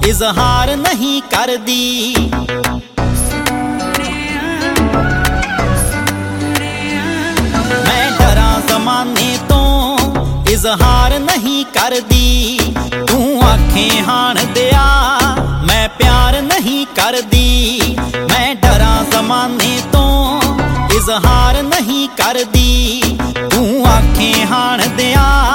इजहार नहीं करदी। मैं डरां ज़माने तो इजहार नहीं करदी। तू आखें हाण दिया मैं प्यार नहीं करदी। मैं डरां ज़माने तो इजहार नहीं करदी। तू आखें हाण दिया